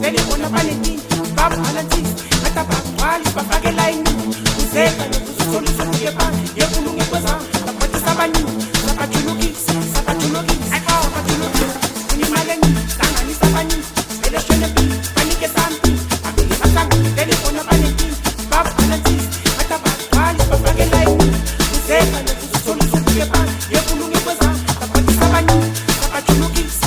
vele bona banenkinga babhalansis ngathi abagcwali bafake layini kuzeka nokuzisolisa ukuke pha yekulunge kwezama baphathisa abaningi sabajulukisa unimali eningi hlanganisa abaningi vele shone empini banike something abili bahlangane vele bona banenkinga babhalansis ngathi abagcwali bafake layini kuzeka nokuzisolisa ukuke pha yekulunge kwezama baphathisa abaningi sabajulukisa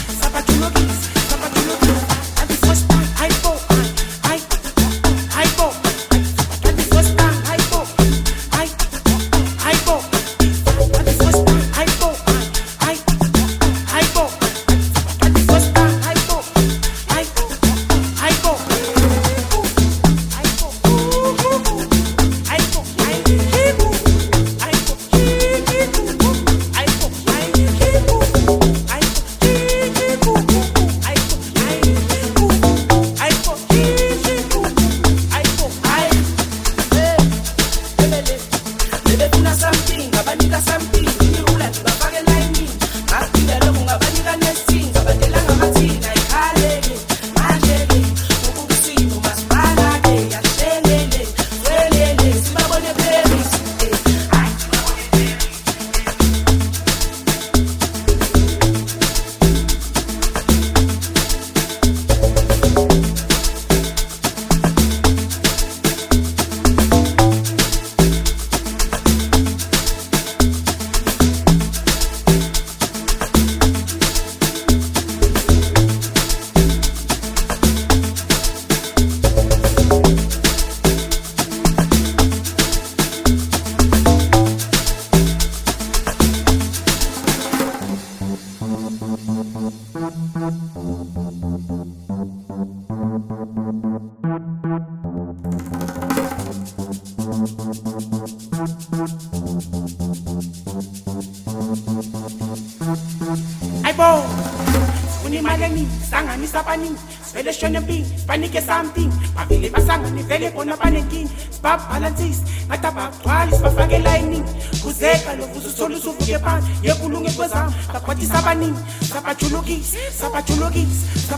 vele shone empini banike something bavele basangane vele bona banenkinga babhalansis ngathi abagcwali bafake layini kuzeka nokuzisolisa uvuke phansi yekulunge kwezama baphathisa abaningi sabajulukisa